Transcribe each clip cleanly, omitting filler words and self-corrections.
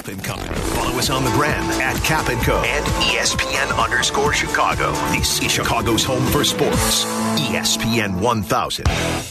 Cap and Company. Follow us on the gram at Cap and Co. and ESPN_Chicago. This is Chicago's home for sports. ESPN 1000.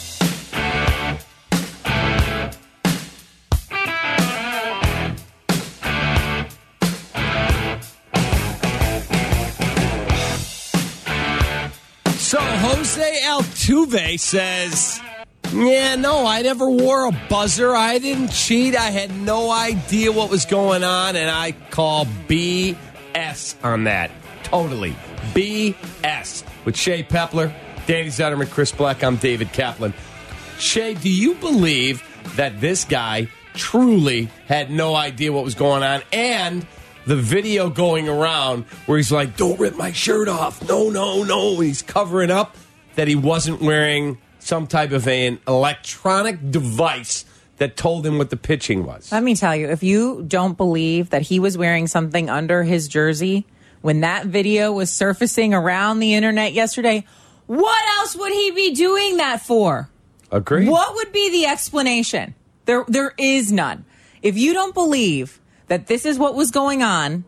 So Jose Altuve says, yeah, no, I never wore a buzzer. I didn't cheat. I had no idea what was going on, and I call BS on that. Totally. BS. With Shea Pepler, Danny Zetterman, Chris Black, I'm David Kaplan. Shea, do you believe that this guy truly had no idea what was going on? And the video going around where he's like, don't rip my shirt off. No, no, no. And he's covering up that he wasn't wearing some type of an electronic device that told him what the pitching was. Let me tell you, if you don't believe that he was wearing something under his jersey when that video was surfacing around the internet yesterday, what else would he be doing that for? Agreed. What would be the explanation? There is none. If you don't believe that this is what was going on,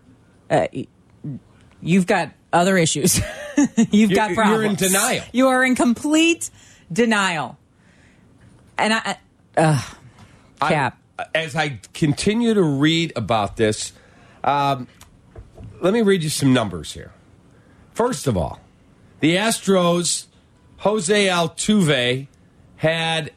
you've got other issues. You've got problems. You're in denial. You are in complete denial. And Cap. As I continue to read about this, let me read you some numbers here. First of all, the Astros, Jose Altuve, had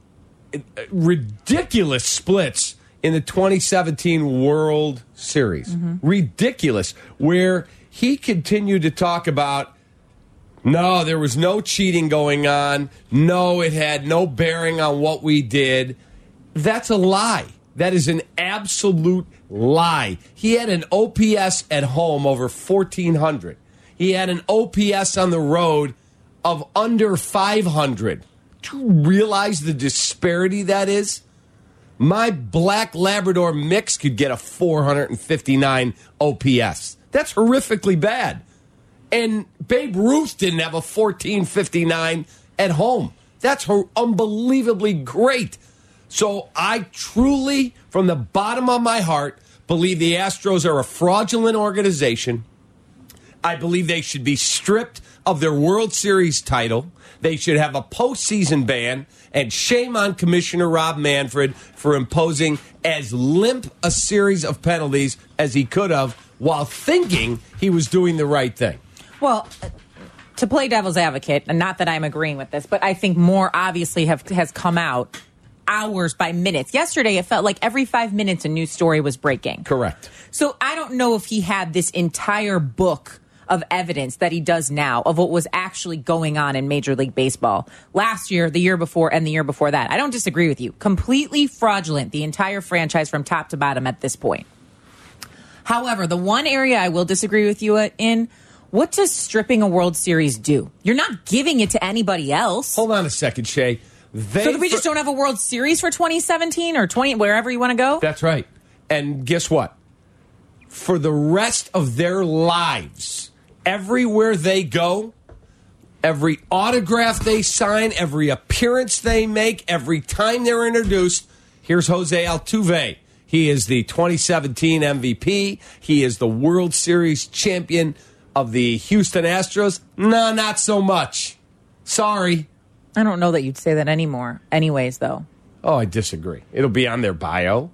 ridiculous splits in the 2017 World Series. Mm-hmm. Ridiculous. Where he continued to talk about, no, there was no cheating going on. No, it had no bearing on what we did. That's a lie. That is an absolute lie. He had an OPS at home over 1,400. He had an OPS on the road of under 500. Do you realize the disparity that is? My black Labrador mix could get a 459 OPS. That's horrifically bad. And Babe Ruth didn't have a 1459 at home. That's unbelievably great. So I truly, from the bottom of my heart, believe the Astros are a fraudulent organization. I believe they should be stripped of their World Series title. They should have a postseason ban, and shame on Commissioner Rob Manfred for imposing as limp a series of penalties as he could have while thinking he was doing the right thing. Well, to play devil's advocate, and not that I'm agreeing with this, but I think more obviously has come out hours by minutes. Yesterday, it felt like every 5 minutes a new story was breaking. Correct. So I don't know if he had this entire book of evidence that he does now of what was actually going on in Major League Baseball last year, the year before, and the year before that. I don't disagree with you. Completely fraudulent, the entire franchise from top to bottom at this point. However, the one area I will disagree with you in, what does stripping a World Series do? You're not giving it to anybody else. Hold on a second, Shay. So we just don't have a World Series for 2017 or 20, wherever you want to go? That's right. And guess what? For the rest of their lives, everywhere they go, every autograph they sign, every appearance they make, every time they're introduced, here's Jose Altuve. He is the 2017 MVP. He is the World Series champion of the Houston Astros. No, not so much. Sorry. I don't know that you'd say that anymore. Anyways, though. Oh, I disagree. It'll be on their bio.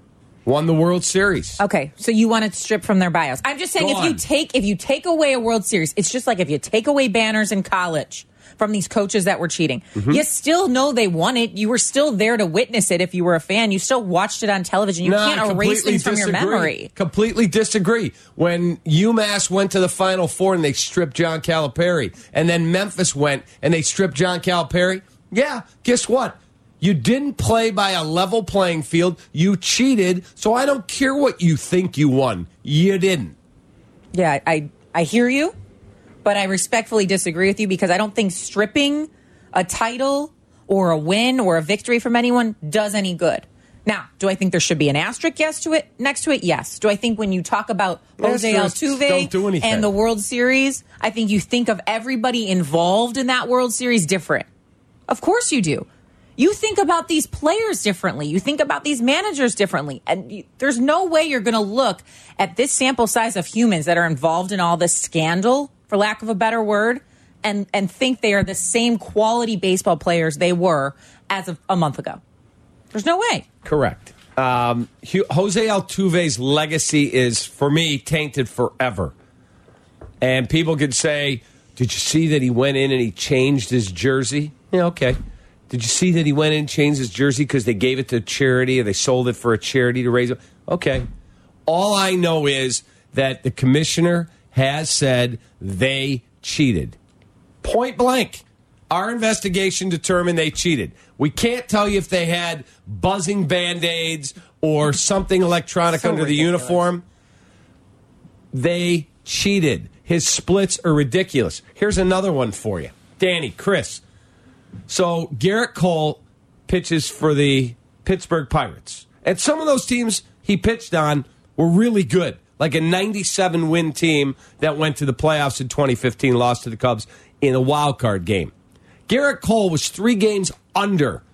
Won the World Series. Okay, so you want to strip from their bios. I'm just saying if you take away a World Series, it's just like if you take away banners in college from these coaches that were cheating. Mm-hmm. You still know they won it. You were still there to witness it if you were a fan. You still watched it on television. You can't erase things from your memory. Completely disagree. When UMass went to the Final Four and they stripped John Calipari, and then Memphis went and they stripped John Calipari, yeah, guess what? You didn't play by a level playing field. You cheated, so I don't care what you think you won. You didn't. Yeah, I hear you, but I respectfully disagree with you because I don't think stripping a title or a win or a victory from anyone does any good. Now, do I think there should be an asterisk next to it? Yes. Do I think when you talk about Jose Altuve and the World Series, I think you think of everybody involved in that World Series different? Of course you do. You think about these players differently. You think about these managers differently. And there's no way you're going to look at this sample size of humans that are involved in all this scandal, for lack of a better word, and think they are the same quality baseball players they were as of a month ago. There's no way. Correct. Jose Altuve's legacy is, for me, tainted forever. And people could say, did you see that he went in and he changed his jersey? Yeah, okay. Did you see that he went in and changed his jersey because they gave it to charity or they sold it for a charity to raise it? Okay. All I know is that the commissioner has said they cheated. Point blank. Our investigation determined they cheated. We can't tell you if they had buzzing Band-Aids or something electronic under the uniform. They cheated. His splits are ridiculous. Here's another one for you. Danny, Chris. So Garrett Cole pitches for the Pittsburgh Pirates. And some of those teams he pitched on were really good. Like a 97-win team that went to the playoffs in 2015, lost to the Cubs in a wild card game. Garrett Cole was 3 games under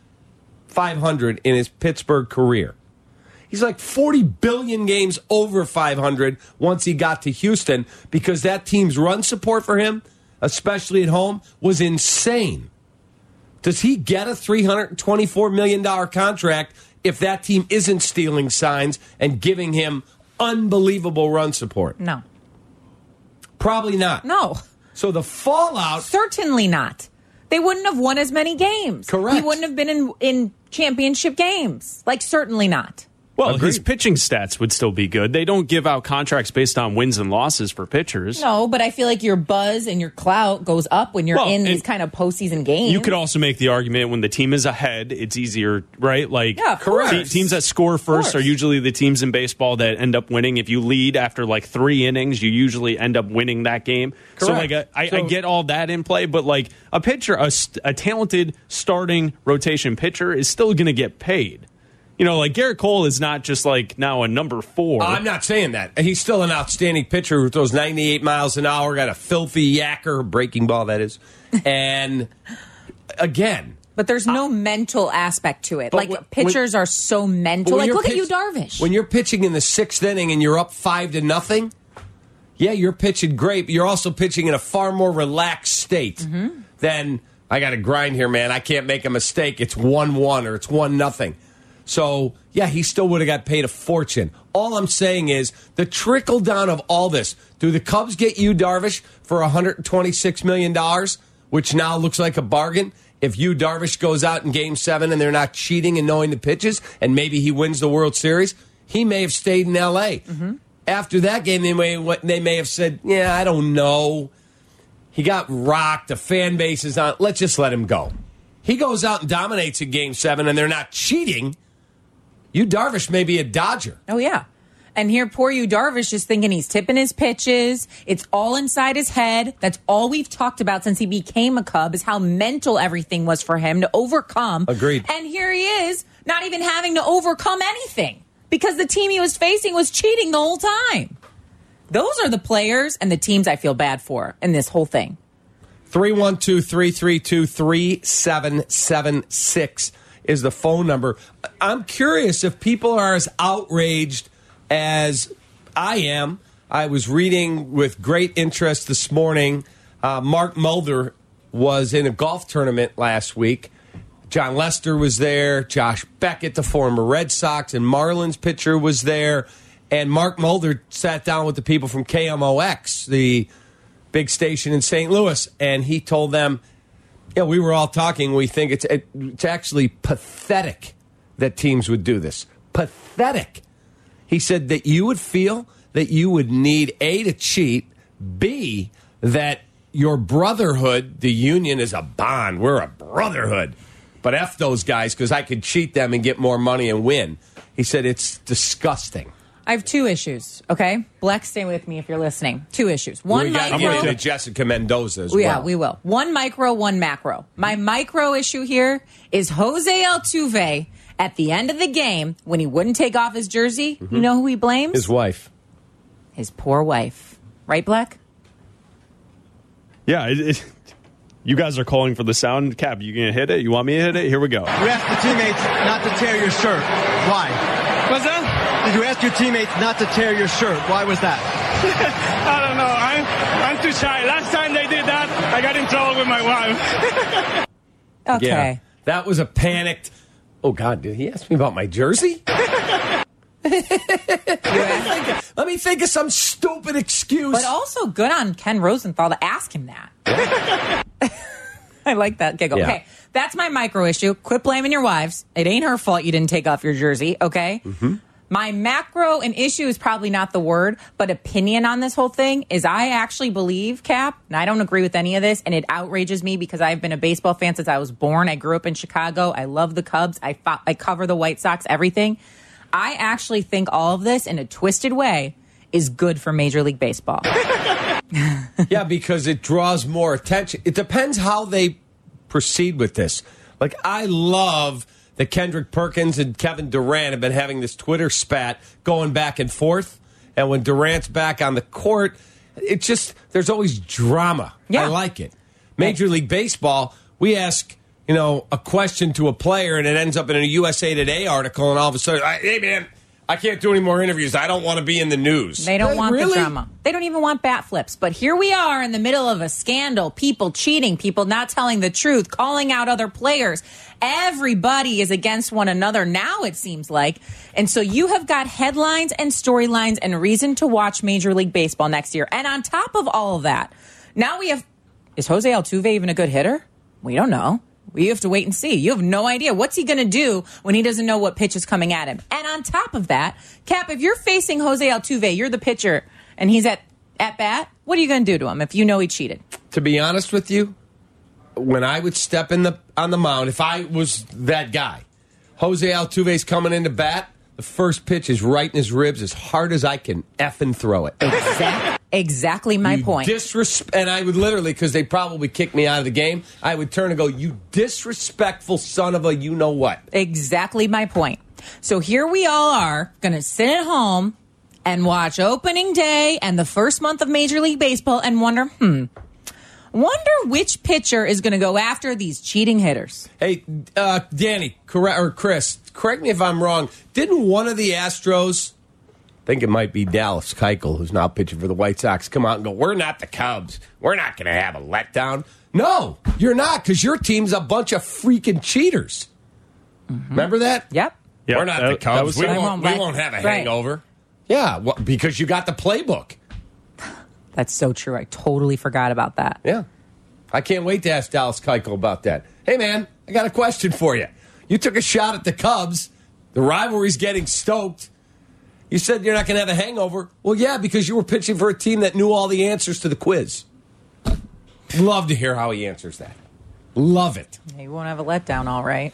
500 in his Pittsburgh career. He's like 40 billion games over 500 once he got to Houston because that team's run support for him, especially at home, was insane. Does he get a $324 million contract if that team isn't stealing signs and giving him unbelievable run support? No. Probably not. No. So the fallout... Certainly not. They wouldn't have won as many games. Correct. He wouldn't have been in championship games. Like, certainly not. Well, Agreed. his pitching stats would still be good. They don't give out contracts based on wins and losses for pitchers. No, but I feel like your buzz and your clout goes up when you're in these kind of postseason games. You could also make the argument when the team is ahead, it's easier, right? Like, yeah, correct. Teams that score first are usually the teams in baseball that end up winning. If you lead after like 3 innings, you usually end up winning that game. Correct. So, like, I get all that in play, but like a pitcher, a talented starting rotation pitcher is still going to get paid. You know, like Garrett Cole is not just like now a number 4. I'm not saying that. He's still an outstanding pitcher who throws 98 miles an hour, got a filthy yacker, breaking ball, that is. And again. But there's no mental aspect to it. Like, pitchers are so mental. Like, look at you, Darvish. When you're pitching in the 6th inning and you're up 5-0, yeah, you're pitching great, but you're also pitching in a far more relaxed state than, I got to grind here, man. I can't make a mistake. It's 1-1 or it's 1-0. So, yeah, he still would have got paid a fortune. All I'm saying is the trickle down of all this. Do the Cubs get you, Darvish, for $126 million, which now looks like a bargain? If you, Darvish, goes out in Game 7 and they're not cheating and knowing the pitches, and maybe he wins the World Series, he may have stayed in L.A. After that game, they may have said, yeah, I don't know. He got rocked. The fan base is on. Let's just let him go. He goes out and dominates in Game 7, and they're not cheating. You, Darvish, may be a Dodger. Oh, yeah. And here, poor you, Darvish, is thinking he's tipping his pitches. It's all inside his head. That's all we've talked about since he became a Cub, is how mental everything was for him to overcome. Agreed. And here he is, not even having to overcome anything because the team he was facing was cheating the whole time. Those are the players and the teams I feel bad for in this whole thing. 312-332-3776 is the phone number. I'm curious if people are as outraged as I am. I was reading with great interest this morning. Mark Mulder was in a golf tournament last week. John Lester was there. Josh Beckett, the former Red Sox and Marlins pitcher, was there. And Mark Mulder sat down with the people from KMOX, the big station in St. Louis, and he told them, yeah, we were all talking. We think it's actually pathetic that teams would do this. Pathetic. He said that you would feel that you would need, A, to cheat, B, that your brotherhood, the union, is a bond. We're a brotherhood. But F those guys because I could cheat them and get more money and win. He said it's disgusting. I have 2 issues, okay? Bleck, stay with me if you're listening. 2 issues. One micro. I'm going to Jessica Mendoza as well. Yeah, we will. 1 micro, 1 macro. My micro issue here is Jose Altuve at the end of the game, when he wouldn't take off his jersey, you know who he blames? His wife. His poor wife. Right, Bleck? Yeah, You guys are calling for the sound. Cap, you gonna hit it? You want me to hit it? Here we go. You asked the teammates not to tear your shirt. Why? What's that? Did you ask your teammates not to tear your shirt? Why was that? I don't know. I'm too shy. Last time they did that, I got in trouble with my wife. Okay. Yeah, that was a panicked. Oh, God, did he ask me about my jersey? Let me think of some stupid excuse. But also good on Ken Rosenthal to ask him that. I like that giggle. Yeah. Okay, that's my micro issue. Quit blaming your wives. It ain't her fault you didn't take off your jersey, okay? Mm-hmm. My macro and issue is probably not the word, but opinion on this whole thing is I actually believe, Cap, and I don't agree with any of this, and it outrages me because I've been a baseball fan since I was born. I grew up in Chicago. I love the Cubs. I cover the White Sox, everything. I actually think all of this, in a twisted way, is good for Major League Baseball. Yeah, because it draws more attention. It depends how they proceed with this. Like, I love that Kendrick Perkins and Kevin Durant have been having this Twitter spat going back and forth. And when Durant's back on the court, it just, there's always drama. Yeah. I like it. Major League Baseball, we ask, a question to a player and it ends up in a USA Today article and all of a sudden, hey, man, I can't do any more interviews. I don't want to be in the news. They don't want really? the drama. They don't even want bat flips. But here we are in the middle of a scandal, people cheating, people not telling the truth, calling out other players. Everybody is against one another now, it seems like. And so you have got headlines and storylines and reason to watch Major League Baseball next year. And on top of all of that, now we have, is Jose Altuve even a good hitter? We don't know. You have to wait and see. You have no idea. What's he going to do when he doesn't know what pitch is coming at him? And on top of that, Cap, if you're facing Jose Altuve, you're the pitcher, and he's at bat, what are you going to do to him if you know he cheated? To be honest with you, when I would step on the mound, if I was that guy, Jose Altuve's coming into bat, the first pitch is right in his ribs as hard as I can effing throw it. Exactly my point. And I would literally, because they probably kick me out of the game, I would turn and go, you disrespectful son of a you-know-what. Exactly my point. So here we all are going to sit at home and watch opening day and the first month of Major League Baseball and wonder which pitcher is going to go after these cheating hitters. Hey, Danny, or Chris, correct me if I'm wrong. Didn't one of the Astros, I think it might be Dallas Keuchel, who's now pitching for the White Sox, come out and go, we're not the Cubs. We're not going to have a letdown. No, you're not, because your team's a bunch of freaking cheaters. Mm-hmm. Remember that? Yep. We're not the Cubs. We won't have a hangover. Yeah, well, because you got the playbook. That's so true. I totally forgot about that. Yeah. I can't wait to ask Dallas Keuchel about that. Hey, man, I got a question for you. You took a shot at the Cubs. The rivalry's getting stoked. You said you're not going to have a hangover. Well, yeah, because you were pitching for a team that knew all the answers to the quiz. Love to hear how he answers that. Love it. Yeah, you won't have a letdown, all right.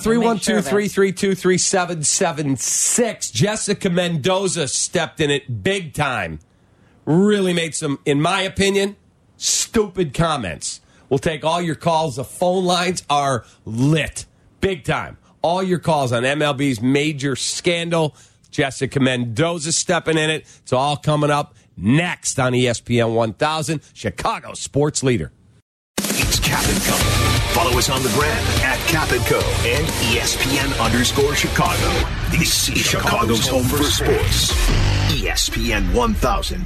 312-333-3776. Jessica Mendoza stepped in it big time. Really made some, in my opinion, stupid comments. We'll take all your calls. The phone lines are lit. Big time. All your calls on MLB's major scandal. Jessica Mendoza stepping in it. It's all coming up next on ESPN 1000, Chicago sports leader. It's Cap and Co. Follow us on the gram at Cap and Co. and ESPN_Chicago. This is Chicago's home for sports. ESPN 1000.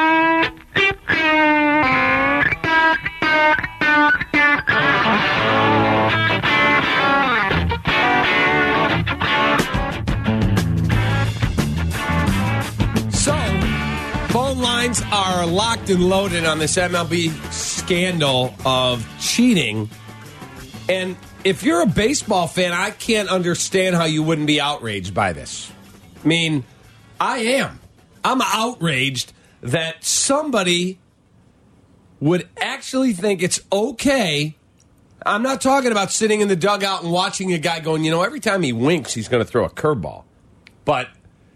So, phone lines are locked and loaded on this MLB scandal of cheating. And if you're a baseball fan, I can't understand how you wouldn't be outraged by this. I mean, I am. I'm outraged that somebody would actually think it's okay. I'm not talking about sitting in the dugout and watching a guy going, every time he winks, he's going to throw a curveball. But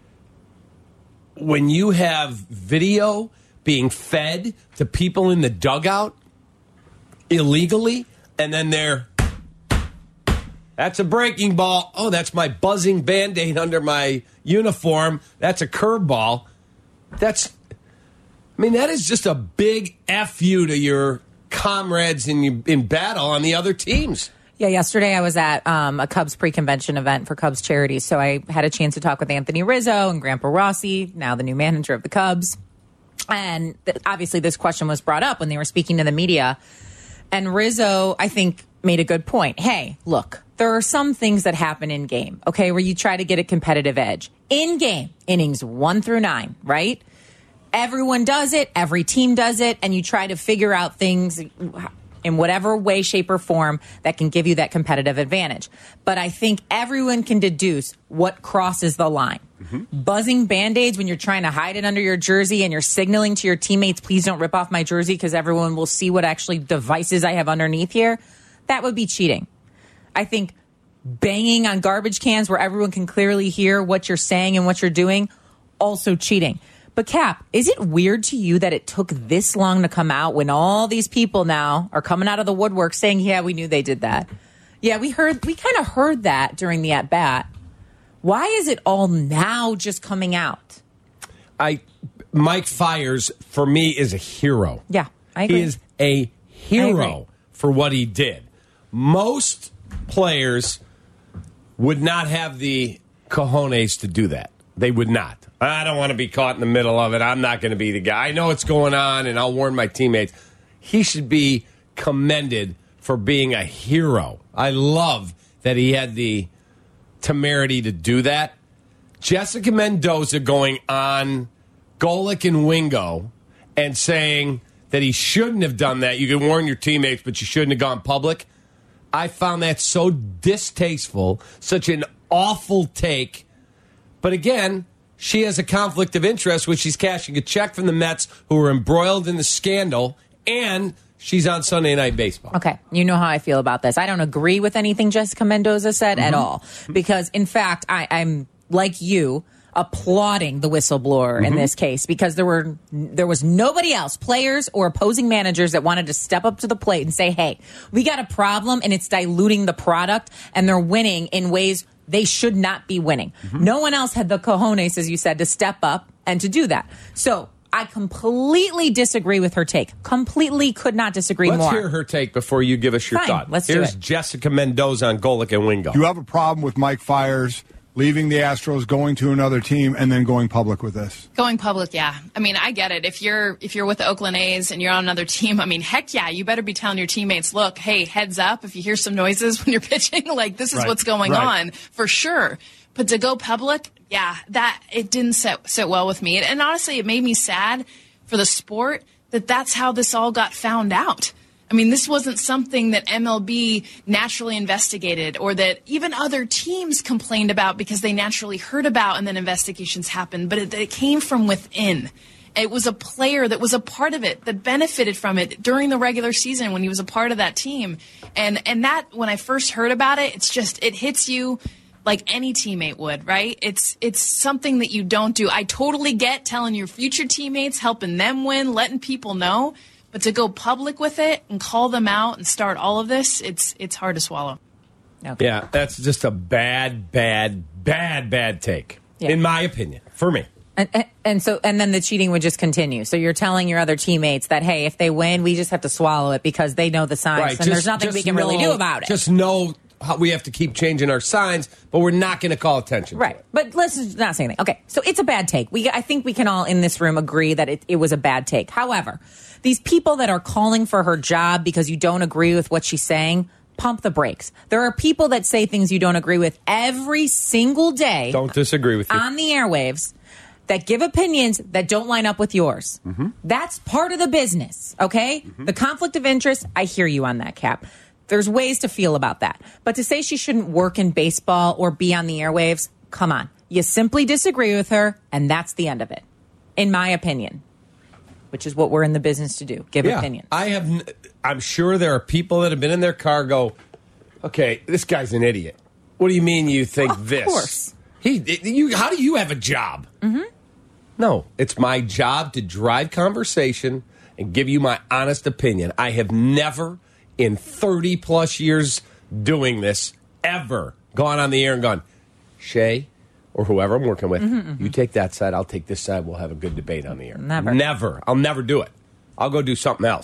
when you have video being fed to people in the dugout illegally, and then that's a breaking ball. Oh, that's my buzzing Band-Aid under my uniform. That's a curveball. That is just a big F you to your comrades in battle on the other teams. Yeah, yesterday I was at a Cubs pre-convention event for Cubs charities, so I had a chance to talk with Anthony Rizzo and Grandpa Rossi, now the new manager of the Cubs. And obviously this question was brought up when they were speaking to the media. And Rizzo, I think, made a good point. Hey, look, there are some things that happen in game, okay, where you try to get a competitive edge. In game, innings 1 through 9, right? Everyone does it. Every team does it. And you try to figure out things in whatever way, shape, or form that can give you that competitive advantage. But I think everyone can deduce what crosses the line. Buzzing Band-Aids when you're trying to hide it under your jersey and you're signaling to your teammates, please don't rip off my jersey because everyone will see what actually devices I have underneath here. That would be cheating. I think banging on garbage cans where everyone can clearly hear what you're saying and what you're doing, also cheating. But Cap, is it weird to you that it took this long to come out when all these people now are coming out of the woodwork saying, yeah, we knew they did that? Yeah, we kind of heard that during the at-bat. Why is it all now just coming out? Mike Fiers, for me, is a hero. Yeah, I agree. He is a hero for what he did. Most players would not have the cojones to do that. They would not. I don't want to be caught in the middle of it. I'm not going to be the guy. I know what's going on, and I'll warn my teammates. He should be commended for being a hero. I love that he had the temerity to do that. Jessica Mendoza going on Golic and Wingo and saying that he shouldn't have done that. You can warn your teammates, but you shouldn't have gone public. I found that so distasteful, such an awful take. But again, she has a conflict of interest when she's cashing a check from the Mets, who are embroiled in the scandal, and she's on Sunday Night Baseball. Okay, you know how I feel about this. I don't agree with anything Jessica Mendoza said at all. Because, in fact, I'm like you, applauding the whistleblower in this case, because there was nobody else, players or opposing managers, that wanted to step up to the plate and say, hey, we got a problem and it's diluting the product, and they're winning in ways they should not be winning. No one else had the cojones, as you said, to step up and to do that. So I completely disagree with her take. Completely could not disagree more. Let's hear her take before you give us your thought. Let's Here's do it. Jessica Mendoza on Golic and Wingo. You have a problem with Mike Fiers leaving the Astros, going to another team, and then going public with this? Going public, yeah. I mean, I get it. If you're with the Oakland A's and you're on another team, I mean, heck yeah, you better be telling your teammates, look, hey, heads up, if you hear some noises when you're pitching, like, this is what's going on, for sure. But to go public, yeah, that it didn't sit well with me. And honestly, it made me sad for the sport that that's how this all got found out. I mean, this wasn't something that MLB naturally investigated or that even other teams complained about because they naturally heard about and then investigations happened. But it came from within. It was a player that was a part of it, that benefited from it during the regular season when he was a part of that team. And that, when I first heard about it, it hits you like any teammate would, right? It's something that you don't do. I totally get telling your future teammates, helping them win, letting people know. But to go public with it and call them out and start all of this, it's hard to swallow. Okay. Yeah, that's just a bad take, in my opinion, for me. And then the cheating would just continue. So you're telling your other teammates that, hey, if they win, we just have to swallow it because they know the signs, Right. and there's nothing we can really do about it. Just know how we have to keep changing our signs, but we're not going to call attention Right. to it. But let's not say anything. Okay, so it's a bad take. I think we can all in this room agree that it was a bad take. However, these people that are calling for her job because you don't agree with what she's saying, pump the brakes. There are people that say things you don't agree with every single day. Don't disagree with you. On the airwaves, that give opinions that don't line up with yours. That's part of the business, okay? The conflict of interest, I hear you on that, Cap. There's ways to feel about that. But to say she shouldn't work in baseball or be on the airwaves, come on. You simply disagree with her, and that's the end of it, in my opinion, which is what we're in the business to do, give opinions. I'm sure there are people that have been in their car go, okay, this guy's an idiot. What do you mean you think this? Of course. How do you have a job? No, it's my job to drive conversation and give you my honest opinion. I have never, in 30-plus years doing this, ever gone on the air and gone, Shay, or whoever I'm working with, you take that side, I'll take this side, we'll have a good debate on the air. Never. Never. I'll never do it. I'll go do something else.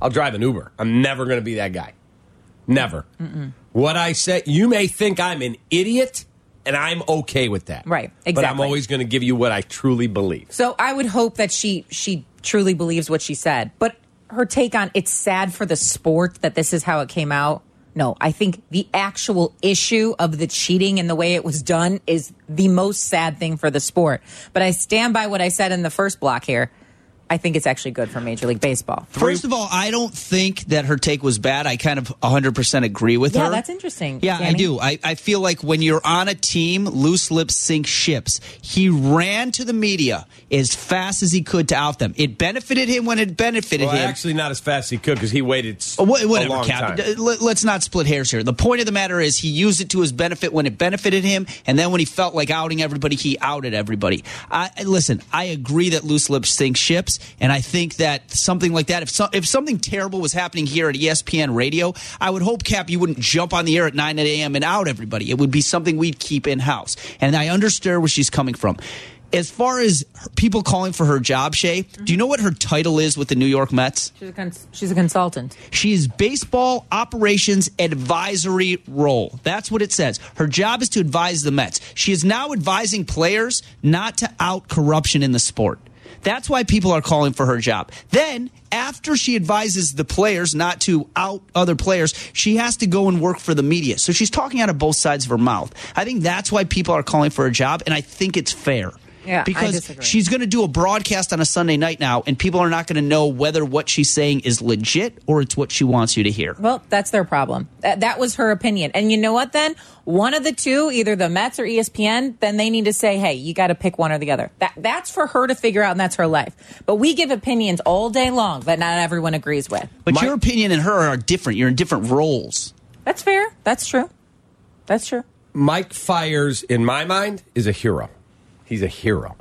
I'll drive an Uber. I'm never going to be that guy. Never. What I say, you may think I'm an idiot, and I'm okay with that. Right, exactly. But I'm always going to give you what I truly believe. So I would hope that she truly believes what she said. But her take on it's sad for the sport that this is how it came out. No, I think the actual issue of the cheating and the way it was done is the most sad thing for the sport. But I stand by what I said in the first block here. I think it's actually good for Major League Baseball. First of all, I don't think that her take was bad. I kind of 100% agree with her. Yeah, that's interesting. Yeah, Danny. I do. I feel like when you're on a team, loose lips sink ships. He ran to the media as fast as he could to out them. It benefited him when it benefited him. Actually, not as fast as he could because he waited a Whatever, long Cap. time. Let's not split hairs here. The point of the matter is he used it to his benefit when it benefited him, and then when he felt like outing everybody, he outed everybody. Listen, I agree that loose lips sink ships, and I think that something like that, if something terrible was happening here at ESPN Radio, I would hope, Cap, you wouldn't jump on the air at 9 a.m. and out everybody. It would be something we'd keep in-house. And I understand where she's coming from. As far as people calling for her job, Shay, do you know what her title is with the New York Mets? She's a consultant. She is baseball operations advisory role. That's what it says. Her job is to advise the Mets. She is now advising players not to out corruption in the sport. That's why people are calling for her job. Then, after she advises the players not to out other players, she has to go and work for the media. So she's talking out of both sides of her mouth. I think that's why people are calling for her job, and I think it's fair. Yeah, because I disagree. She's going to do a broadcast on a Sunday night now, and people are not going to know whether what she's saying is legit or it's what she wants you to hear. Well, that's their problem. That was her opinion. And you know what then? One of the two, either the Mets or ESPN, then they need to say, hey, you got to pick one or the other. That's for her to figure out, and that's her life. But we give opinions all day long that not everyone agrees with. But your opinion and her are different. You're in different roles. That's fair. That's true. That's true. Mike Fiers, in my mind, is a hero. He's a hero.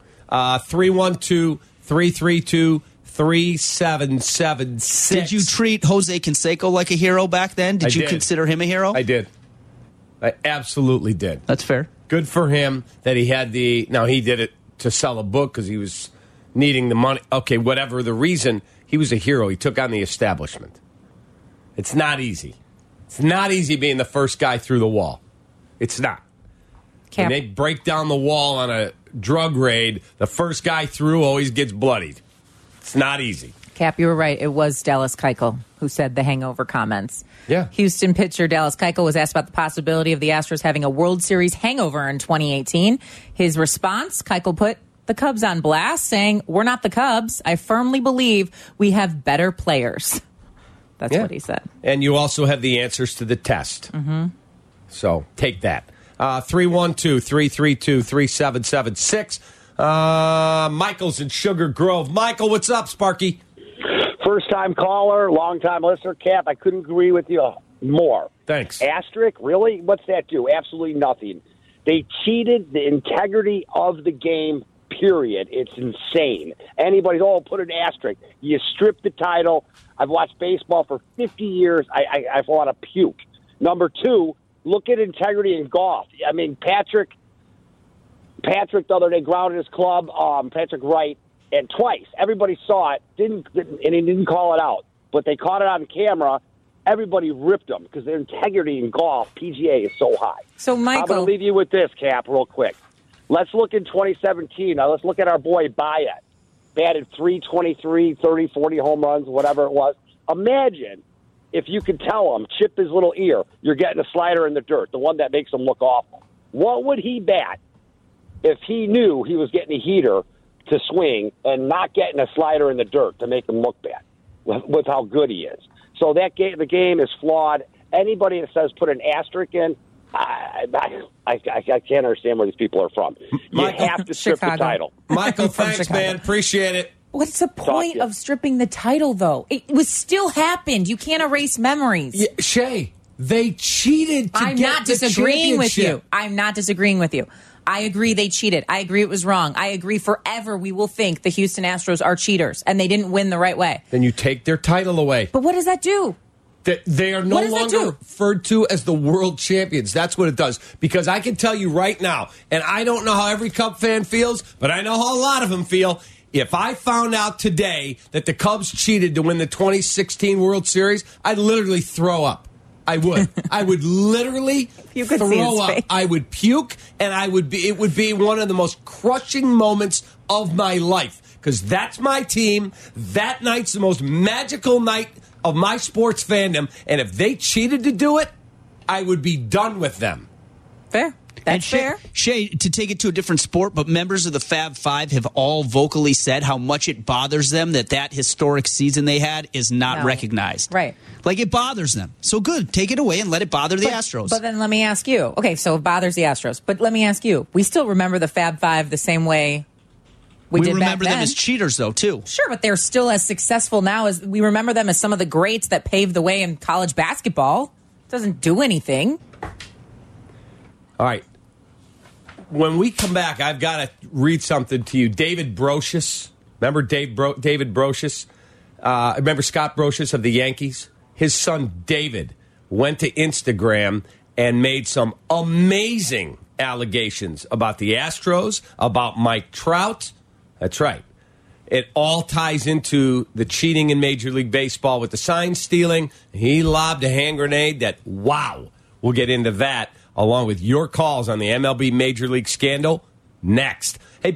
312-332-3776. Did you treat Jose Canseco like a hero back then? Did you consider him a hero? I did. I absolutely did. That's fair. Good for him that he had Now, he did it to sell a book because he was needing the money. Okay, whatever the reason, he was a hero. He took on the establishment. It's not easy. It's not easy being the first guy through the wall. It's not. When they break down the wall on a drug raid, the first guy through always gets bloodied. It's not easy. Cap, you were right. It was Dallas Keuchel who said the hangover comments. Yeah. Houston pitcher Dallas Keuchel was asked about the possibility of the Astros having a World Series hangover in 2018. His response, Keuchel put the Cubs on blast, saying, "We're not the Cubs. I firmly believe we have better players." That's what he said. And you also have the answers to the test. Mm-hmm. So take that. 312-332-3776. Michael's in Sugar Grove. Michael, what's up, Sparky? First-time caller, long-time listener. Cap, I couldn't agree with you more. Thanks. Asterisk, really? What's that do? Absolutely nothing. They cheated the integrity of the game, period. It's insane. Anybody's, put an asterisk. You strip the title. I've watched baseball for 50 years. I want to puke. Number two, look at integrity in golf. I mean, Patrick the other day grounded his club, Patrick Wright, and twice. Everybody saw it, and he didn't call it out. But they caught it on camera. Everybody ripped him because their integrity in golf, PGA, is so high. So, Michael, I'm going to leave you with this, Cap, real quick. Let's look in 2017. Now, let's look at our boy Baez. Batted 323, 30, 40 home runs, whatever it was. Imagine if you could tell him, chip his little ear, you're getting a slider in the dirt, the one that makes him look awful. What would he bat if he knew he was getting a heater to swing and not getting a slider in the dirt to make him look bad with how good he is? So the game is flawed. Anybody that says put an asterisk in, I can't understand where these people are from. You have to strip the title. Michael, thanks, man. Appreciate it. What's the point of stripping the title, though? It was still happened. You can't erase memories. Yeah, Shay, they cheated to get the championship. I'm not disagreeing with you. I agree they cheated. I agree it was wrong. I agree forever we will think the Houston Astros are cheaters and they didn't win the right way. Then you take their title away. But what does that do? They are no longer referred to as the world champions. That's what it does. Because I can tell you right now, and I don't know how every Cub fan feels, but I know how a lot of them feel. If I found out today that the Cubs cheated to win the 2016 World Series, I'd literally throw up. I would. I would literally throw up. I would puke, and it would be one of the most crushing moments of my life, because that's my team. That night's the most magical night of my sports fandom, and if they cheated to do it, I would be done with them. Fair. That's fair. Shay, to take it to a different sport, but members of the Fab Five have all vocally said how much it bothers them that historic season they had is not recognized. Right. Like, it bothers them. So good. Take it away and let it bother the Astros. But then let me ask you. Okay, so it bothers the Astros. But let me ask you. We still remember the Fab Five the same way we did remember back them then. as cheaters, though, too. Sure, but they're still as successful now as we remember them as some of the greats that paved the way in college basketball. It doesn't do anything. All right. When we come back, I've got to read something to you. David Brocious. Remember David Brocious? Remember Scott Brocious of the Yankees? His son, David, went to Instagram and made some amazing allegations about the Astros, about Mike Trout. That's right. It all ties into the cheating in Major League Baseball with the sign stealing. He lobbed a hand grenade that, wow. We'll get into that along with your calls on the MLB Major League scandal next. Hey,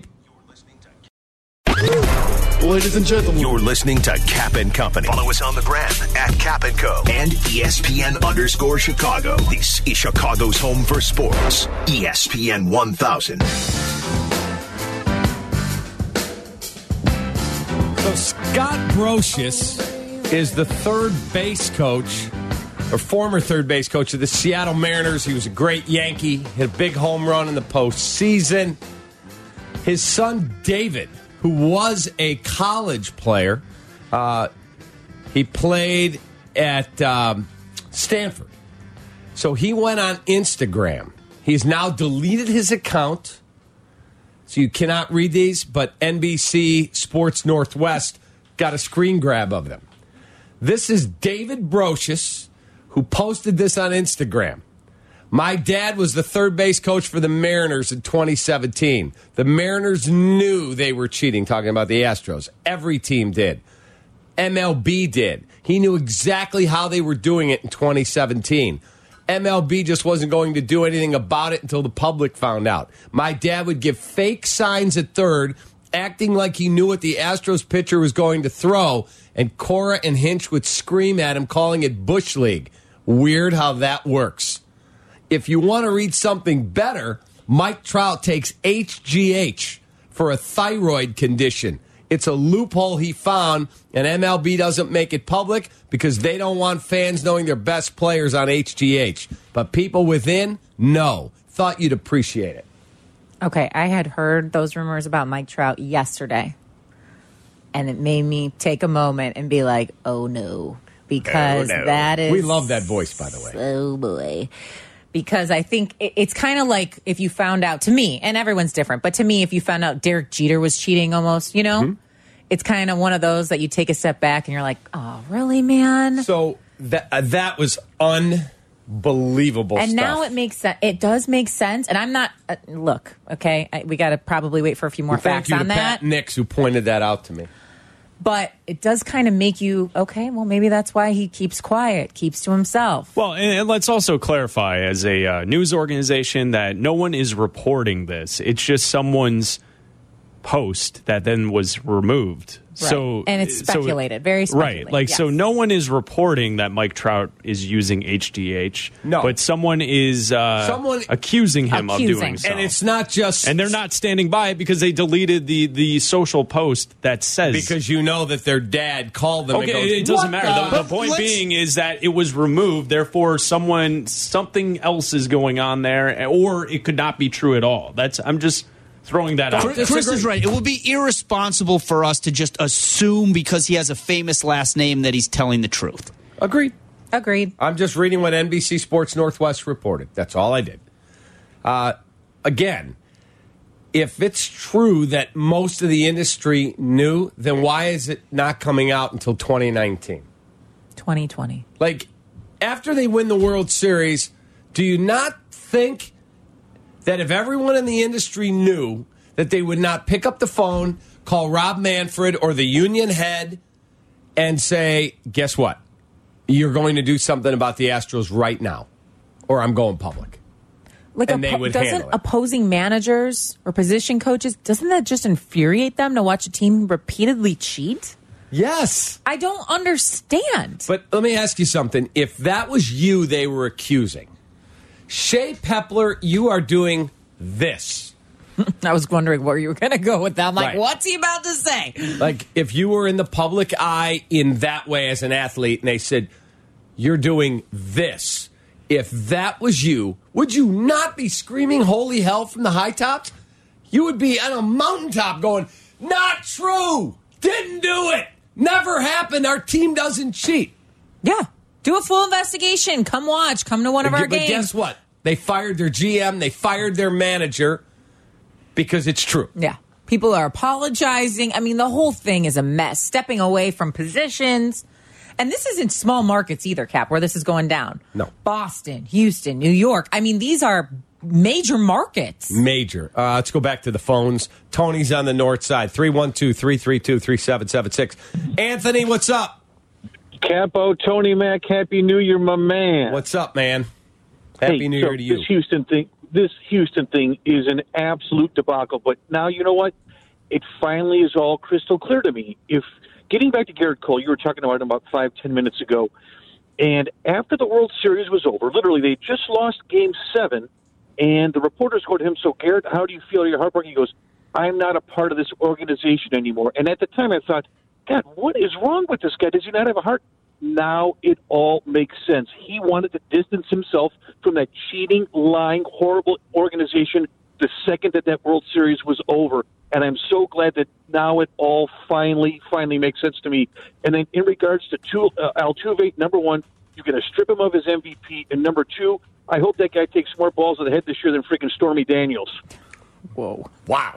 ladies and gentlemen, you're listening to Cap and Company. Follow us on the gram at Cap and Co. and ESPN_Chicago. This is Chicago's home for sports. ESPN 1000. So Scott Brocious is the third base coach, or former third base coach of the Seattle Mariners. He was a great Yankee, hit a big home run in the postseason. His son, David, who was a college player, he played at Stanford. So he went on Instagram. He's now deleted his account. So you cannot read these, but NBC Sports Northwest got a screen grab of them. This is David Brocious, who posted this on Instagram. My dad was the third base coach for the Mariners in 2017. The Mariners knew they were cheating, talking about the Astros. Every team did. MLB did. He knew exactly how they were doing it in 2017. MLB just wasn't going to do anything about it until the public found out. My dad would give fake signs at third, acting like he knew what the Astros pitcher was going to throw, and Cora and Hinch would scream at him, calling it Bush League. Weird how that works. If you want to read something better, Mike Trout takes HGH for a thyroid condition. It's a loophole he found, and MLB doesn't make it public because they don't want fans knowing their best players on HGH. But people within, no. Thought you'd appreciate it. Okay, I had heard those rumors about Mike Trout yesterday, and it made me take a moment and be like, oh no, because that is... We love that voice, by the way. Oh boy. Because I think it's kind of like if you found out, to me, and everyone's different, but to me, if you found out Derek Jeter was cheating almost, you know, it's kind of one of those that you take a step back and you're like, oh, really, man? So that was unbelievable and stuff. now it makes sense. It does make sense. And I'm not, look, okay, we got to probably wait for a few more facts on that. Pat Nix, who pointed that out to me. But it does kind of make you, okay, well, maybe that's why he keeps quiet, keeps to himself. Well, and let's also clarify as a news organization that no one is reporting this. It's just someone's post that then was removed. Right. So, and it's speculated, very speculated. Right. Like, yes. so no one is reporting that Mike Trout is using HGH. No. But someone is accusing him of doing so. And it's not just... And they're not standing by it because they deleted the social post that says... Because you know that their dad called them and goes, it doesn't matter. The point being is that it was removed. Therefore, something else is going on there, or it could not be true at all. I'm just... throwing that out. Chris is right. It would be irresponsible for us to just assume because he has a famous last name that he's telling the truth. Agreed. I'm just reading what NBC Sports Northwest reported. That's all I did. Again, if it's true that most of the industry knew, then why is it not coming out until 2019? 2020. Like, after they win the World Series, do you not think that if everyone in the industry knew that they would not pick up the phone, call Rob Manfred or the union head and say, guess what? You're going to do something about the Astros right now, or I'm going public. Like, and they would doesn't handle it. Opposing managers or position coaches, doesn't that just infuriate them to watch a team repeatedly cheat? Yes. I don't understand. But let me ask you something. If that was you they were accusing, Shea Pepler, you are doing this. I was wondering where you were going to go with that. I'm like, Right. What's he about to say? Like, if you were in the public eye in that way as an athlete and they said, you're doing this, if that was you, would you not be screaming holy hell from the high tops? You would be on a mountaintop going, not true, didn't do it, never happened, our team doesn't cheat. Yeah. Do a full investigation. Come watch. Come to one of our But games. guess what? They fired their GM, they fired their manager because it's true. Yeah. People are apologizing. I mean, the whole thing is a mess. Stepping away from positions. And this isn't small markets either, Cap, where this is going down. No. Boston, Houston, New York. I mean, these are major markets. Major. Let's go back to the phones. Tony's on the north side. 312-332-3776. Anthony, what's up? Capo, Tony Mac, Happy New Year, my man. What's up, man? Happy New Year to you. This Houston thing is an absolute debacle. But now, you know what? It finally is all crystal clear to me. If getting back to Garrett Cole, you were talking about him about 5-10 minutes ago. And after the World Series was over, literally, they just lost Game 7. And the reporters go to him, so Garrett, how do you feel? You're heartbroken. He goes, I'm not a part of this organization anymore. And at the time I thought, God, what is wrong with this guy? Does he not have a heart? Now it all makes sense. He wanted to distance himself from that cheating, lying, horrible organization the second that World Series was over. And I'm so glad that now it all finally makes sense to me. And then in regards to Altuve, number one, you're going to strip him of his MVP. And number two, I hope that guy takes more balls to the head this year than freaking Stormy Daniels. Whoa. Wow.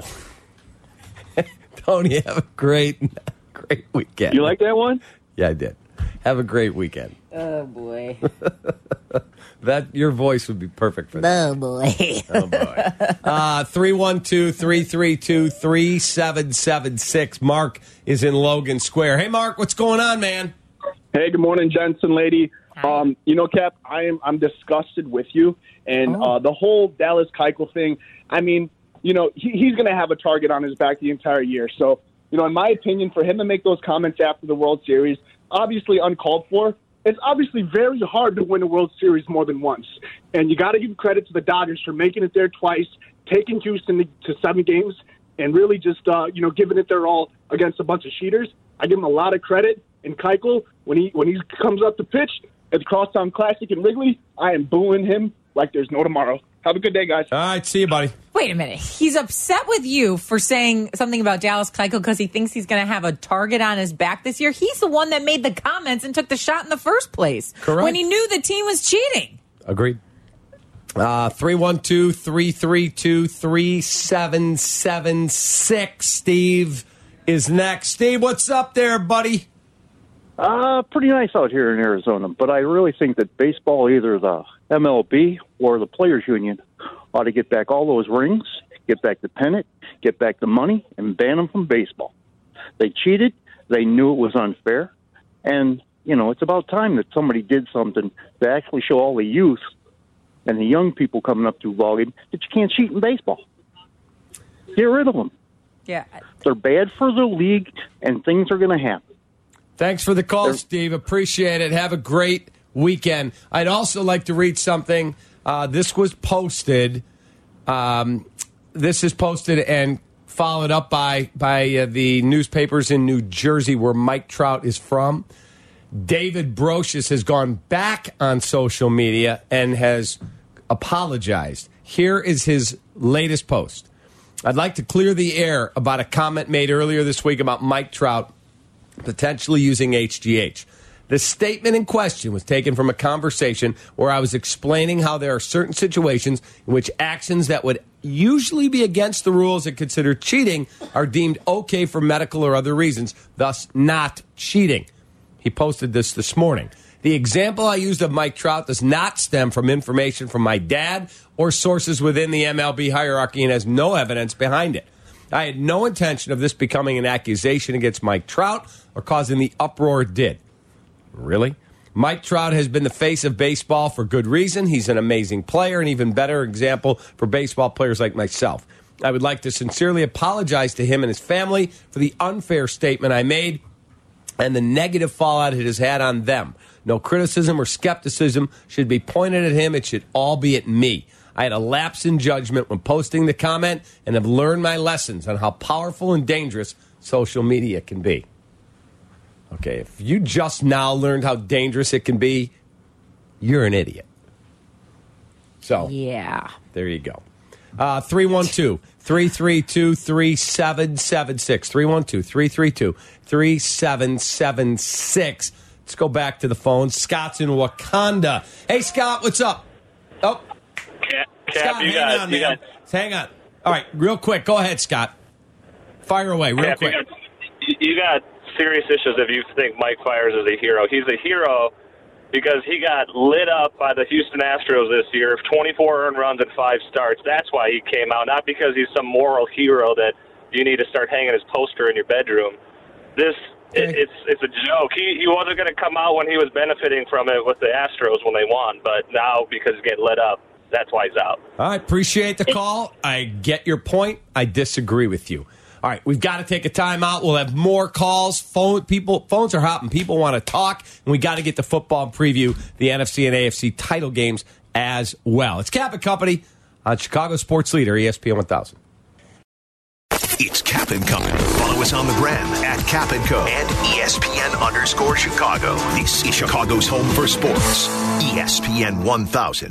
Tony, have a great weekend. You like that one? Yeah, I did. Have a great weekend. Oh, boy. That your voice would be perfect for that. Oh, boy. Oh, boy. 312-332-3776. Mark is in Logan Square. Hey, Mark, what's going on, man? Hey, good morning, gents and lady. You know, Cap, I'm disgusted with you. And the whole Dallas Keuchel thing, I mean, you know, he's going to have a target on his back the entire year. So, you know, in my opinion, for him to make those comments after the World Series, obviously uncalled for. It's obviously very hard to win a World Series more than once. And you got to give credit to the Dodgers for making it there twice, taking Houston to 7 games, and really just, you know, giving it their all against a bunch of cheaters. I give him a lot of credit. And Keuchel, when he comes up to pitch at the Crosstown Classic in Wrigley, I am booing him like there's no tomorrow. Have a good day, guys. All right, see you, buddy. Wait a minute. He's upset with you for saying something about Dallas Keuchel because he thinks he's going to have a target on his back this year. He's the one that made the comments and took the shot in the first place. Correct. When he knew the team was cheating. Agreed. 312-332-3776. Steve is next. Steve, what's up there, buddy? Pretty nice out here in Arizona, but I really think that baseball, either the MLB or the Players Union, ought to get back all those rings, get back the pennant, get back the money, and ban them from baseball. They cheated. They knew it was unfair. And, you know, it's about time that somebody did something to actually show all the youth and the young people coming up through volume that you can't cheat in baseball. Get rid of them. Yeah. They're bad for the league, and things are going to happen. Thanks for the call, Steve. Appreciate it. Have a great weekend. I'd also like to read something. This was posted. This is posted and followed up by the newspapers in New Jersey where Mike Trout is from. David Brocious has gone back on social media and has apologized. Here is his latest post. I'd like to clear the air about a comment made earlier this week about Mike Trout potentially using HGH. The statement in question was taken from a conversation where I was explaining how there are certain situations in which actions that would usually be against the rules and considered cheating are deemed okay for medical or other reasons, thus not cheating. He posted this morning. The example I used of Mike Trout does not stem from information from my dad or sources within the MLB hierarchy and has no evidence behind it. I had no intention of this becoming an accusation against Mike Trout or causing the uproar it did. Really? Mike Trout has been the face of baseball for good reason. He's an amazing player, an even better example for baseball players like myself. I would like to sincerely apologize to him and his family for the unfair statement I made and the negative fallout it has had on them. No criticism or skepticism should be pointed at him. It should all be at me. I had a lapse in judgment when posting the comment and have learned my lessons on how powerful and dangerous social media can be. Okay, if you just now learned how dangerous it can be, you're an idiot. So, yeah. There you go. 312-332-3776. 312-332-3776. Let's go back to the phone. Scott's in Wakanda. Hey, Scott, what's up? Oh, Cap, Scott, hang on. All right, real quick. Go ahead, Scott. Fire away, real quick. You got serious issues if you think Mike Fiers is a hero. He's a hero because he got lit up by the Houston Astros this year, 24 earned runs and 5 starts. That's why he came out, not because he's some moral hero that you need to start hanging his poster in your bedroom. It's a joke. He wasn't going to come out when he was benefiting from it with the Astros when they won, but now because he's getting lit up, that's why he's out. All right, appreciate the call. I get your point. I disagree with you. All right, we've got to take a timeout. We'll have more calls. Phones are hopping. People want to talk, and we got to get to football and preview the NFC and AFC title games as well. It's Cap and Company on Chicago Sports Leader, ESPN 1000. It's Cap and Company. Follow us on the gram at Cap and Co. and ESPN_Chicago. This is Chicago's home for sports. ESPN 1000.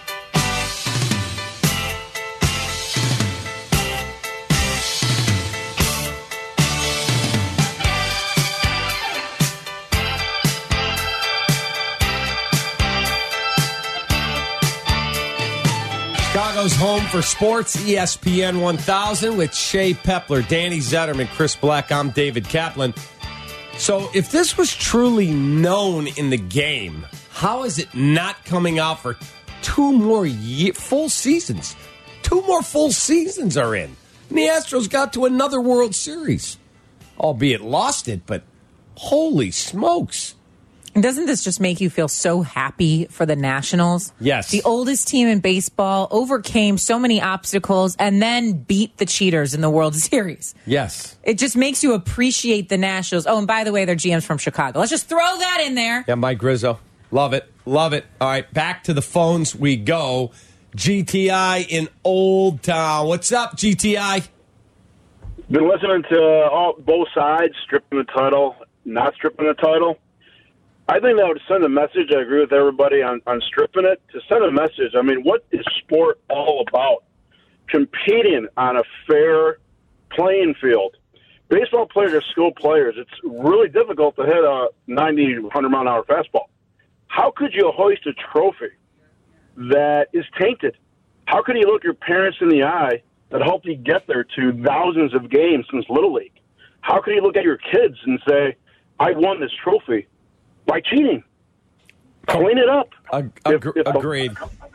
Chicago's home for sports, ESPN 1000 with Shea Pepler, Danny Zetterman, Chris Black. I'm David Kaplan. So if this was truly known in the game, how is it not coming out for 2 more full seasons? 2 more full seasons are in. And the Astros got to another World Series, albeit lost it, but holy smokes. And doesn't this just make you feel so happy for the Nationals? Yes. The oldest team in baseball overcame so many obstacles and then beat the cheaters in the World Series. Yes. It just makes you appreciate the Nationals. Oh, and by the way, their GM's from Chicago. Let's just throw that in there. Yeah, Mike Rizzo. Love it. Love it. All right, back to the phones we go. GTI in Old Town. What's up, GTI? Been listening to both sides, stripping the title, not stripping the title. I think that would send a message. I agree with everybody on stripping it. To send a message, I mean, what is sport all about? Competing on a fair playing field. Baseball players are skilled players. It's really difficult to hit a 90, 100-mile-an-hour fastball. How could you hoist a trophy that is tainted? How could you look your parents in the eye that helped you get there to thousands of games since Little League? How could you look at your kids and say, I won this trophy? By cheating. Clean it up. Agreed.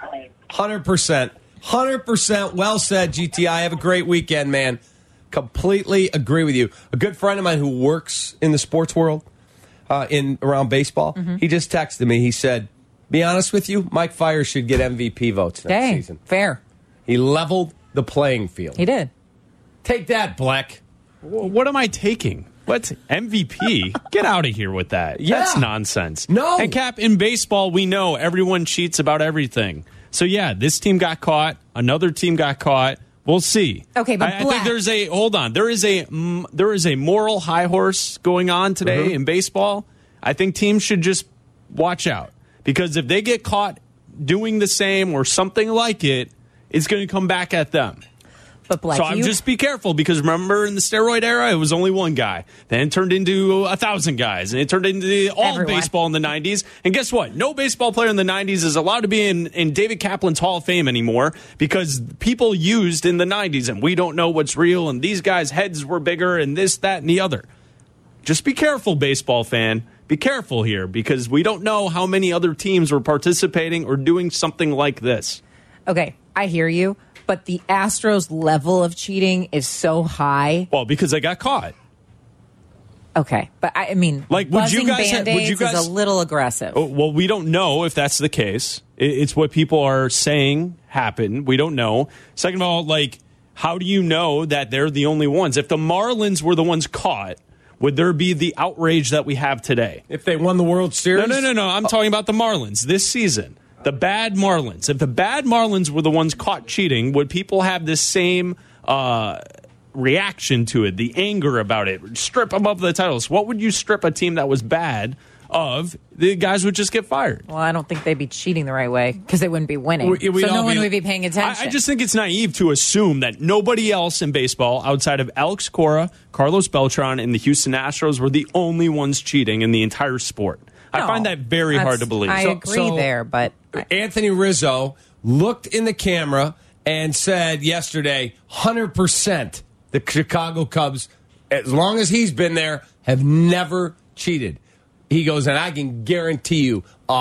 100%. 100% well said, GTI. Have a great weekend, man. Completely agree with you. A good friend of mine who works in the sports world, around baseball, he just texted me. He said, be honest with you, Mike Fiers should get MVP votes next season. Fair. He leveled the playing field. He did. Take that, Black. What am I taking? What? MVP? Get out of here with that. Yeah. That's nonsense. No. And Cap, in baseball, we know everyone cheats about everything. So, yeah, this team got caught. Another team got caught. We'll see. Okay, but I think there's a, hold on, there is a moral high horse going on today in baseball. I think teams should just watch out. Because if they get caught doing the same or something like it, it's going to come back at them. But Black, so just be careful, because remember in the steroid era, it was only one guy. Then it turned into 1,000 guys, and it turned into all baseball in the 90s. And guess what? No baseball player in the 90s is allowed to be in David Kaplan's Hall of Fame anymore, because people used in the 90s, and we don't know what's real, and these guys' heads were bigger, and this, that, and the other. Just be careful, baseball fan. Be careful here, because we don't know how many other teams were participating or doing something like this. Okay, I hear you. But the Astros' level of cheating is so high. Well, because they got caught. Okay, but I mean, like, buzzing Band-Aids is a little aggressive. Oh, well, we don't know if that's the case. It's what people are saying happened. We don't know. Second of all, like, how do you know that they're the only ones? If the Marlins were the ones caught, would there be the outrage that we have today? If they won the World Series? No. I'm talking about the Marlins this season. The bad Marlins. If the bad Marlins were the ones caught cheating, would people have this same reaction to it, the anger about it? Strip them of the titles. What would you strip a team that was bad of? The guys would just get fired. Well, I don't think they'd be cheating the right way because they wouldn't be winning. So no one would be paying attention. I just think it's naive to assume that nobody else in baseball outside of Alex Cora, Carlos Beltran, and the Houston Astros were the only ones cheating in the entire sport. I find that very hard to believe. I agree there, but Anthony Rizzo looked in the camera and said yesterday, 100% the Chicago Cubs, as long as he's been there, have never cheated. He goes, and I can guarantee you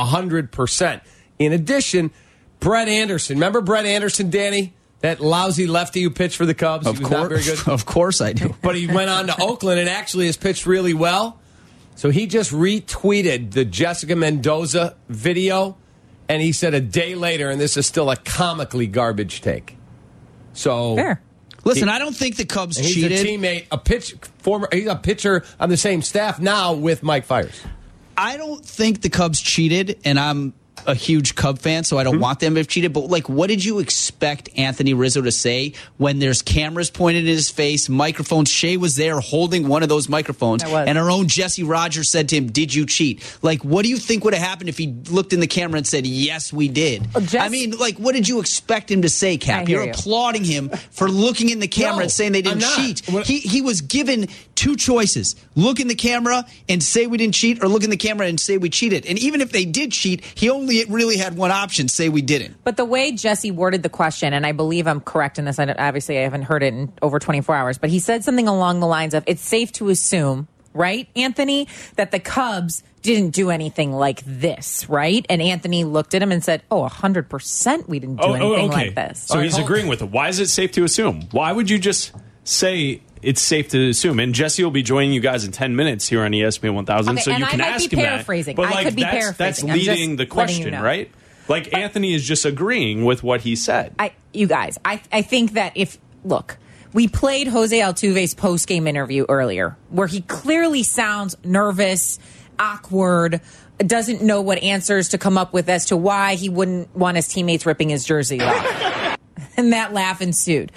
100%. In addition, Brett Anderson. Remember Brett Anderson, Danny? That lousy lefty who pitched for the Cubs? Of he was course, not very good. Of course I do. But he went on to Oakland and actually has pitched really well. So he just retweeted the Jessica Mendoza video, and he said a day later, and this is still a comically garbage take. So, fair. Listen, I don't think the Cubs cheated. He's a teammate, he's a pitcher on the same staff now with Mike Fiers. I don't think the Cubs cheated, and I'm a huge Cub fan, so I don't want them to have cheated. But, like, what did you expect Anthony Rizzo to say when there's cameras pointed at his face, microphones? Shea was there holding one of those microphones, and our own Jesse Rogers said to him, "Did you cheat?" Like, what do you think would have happened if he looked in the camera and said, "Yes, we did"? I mean, like, what did you expect him to say, Cap? You're applauding him for looking in the camera and saying they didn't cheat. He was given two choices: look in the camera and say we didn't cheat, or look in the camera and say we cheated. And even if they did cheat, he only really had one option: say we didn't. But the way Jesse worded the question, and I believe I'm correct in this, obviously I haven't heard it in over 24 hours, but he said something along the lines of, it's safe to assume, right, Anthony, that the Cubs didn't do anything like this, right? And Anthony looked at him and said, 100% we didn't do anything like this. So he's agreeing with it. Why is it safe to assume? Why would you just say it's safe to assume? And Jesse will be joining you guys in 10 minutes here on ESPN 1000, so you can ask him that. But I could be paraphrasing. That's leading the question, right? Like, but Anthony is just agreeing with what he said. You guys, I think that look, we played Jose Altuve's post-game interview earlier, where he clearly sounds nervous, awkward, doesn't know what answers to come up with as to why he wouldn't want his teammates ripping his jersey off. And that laugh ensued.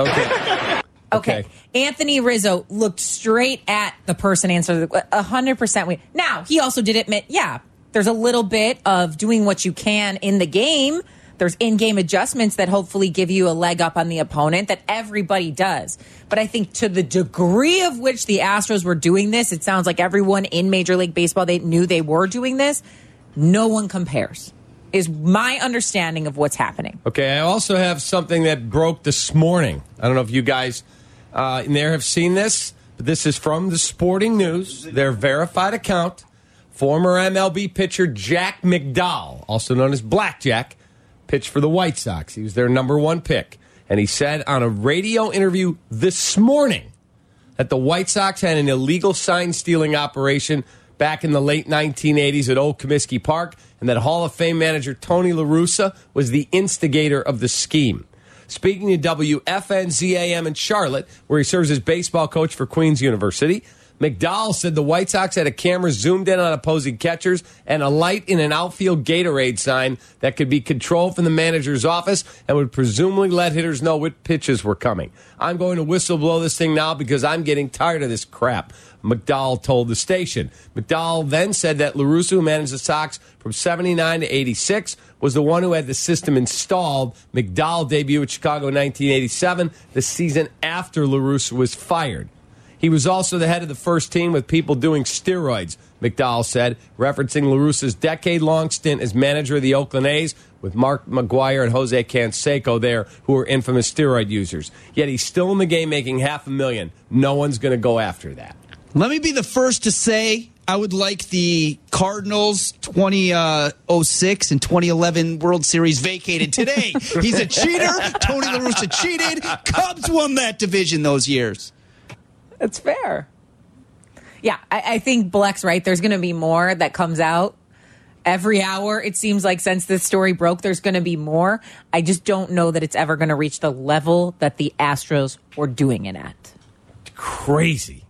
Okay. Anthony Rizzo looked straight at the person answering 100%. Now, he also did admit, there's a little bit of doing what you can in the game. There's in-game adjustments that hopefully give you a leg up on the opponent that everybody does. But I think to the degree of which the Astros were doing this, it sounds like everyone in Major League Baseball, they knew they were doing this. No one compares, is my understanding of what's happening. Okay, I also have something that broke this morning. I don't know if you guys in there have seen this, but this is from the Sporting News, their verified account. Former MLB pitcher Jack McDowell, also known as Blackjack, pitched for the White Sox. He was their number one pick. And he said on a radio interview this morning that the White Sox had an illegal sign-stealing operation back in the late 1980s at Old Comiskey Park, and that Hall of Fame manager Tony La Russa was the instigator of the scheme. Speaking to WFNZ-AM in Charlotte, where he serves as baseball coach for Queens University, McDowell said the White Sox had a camera zoomed in on opposing catchers and a light in an outfield Gatorade sign that could be controlled from the manager's office and would presumably let hitters know what pitches were coming. I'm going to whistleblow this thing now because I'm getting tired of this crap, McDowell told the station. McDowell then said that La Russa, who managed the Sox from 79 to 86, was the one who had the system installed. McDowell debuted at Chicago in 1987, the season after La Russa was fired. He was also the head of the first team with people doing steroids, McDowell said, referencing La Russa's decade-long stint as manager of the Oakland A's with Mark McGwire and Jose Canseco there, who were infamous steroid users. Yet he's still in the game making $500,000. No one's going to go after that. Let me be the first to say I would like the Cardinals 2006 and 2011 World Series vacated today. He's a cheater. Tony La Russa cheated. Cubs won that division those years. That's fair. Yeah, I think Black's right. There's going to be more that comes out. Every hour, it seems like since this story broke, there's going to be more. I just don't know that it's ever going to reach the level that the Astros were doing it at. Crazy.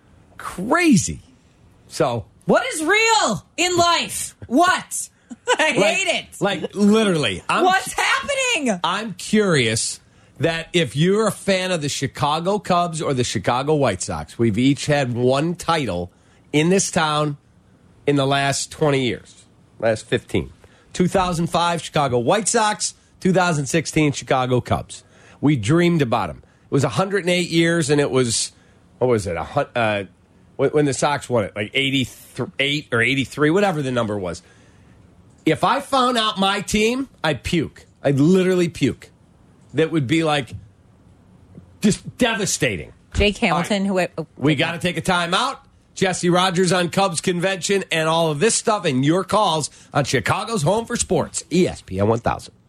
So, what is real in life? What? I hate it. Like, literally. What's happening? I'm curious that if you're a fan of the Chicago Cubs or the Chicago White Sox, we've each had one title in this town in the last 20 years. Last 15. 2005, Chicago White Sox. 2016, Chicago Cubs. We dreamed about them. It was 108 years, and it was, what was it, when the Sox won it, like 88 or 83, whatever the number was. If I found out my team, I'd puke. I'd literally puke. That would be like just devastating. Jake Hamilton, right. We got to take a timeout. Jesse Rogers on Cubs Convention and all of this stuff and your calls on Chicago's Home for Sports, ESPN 1000.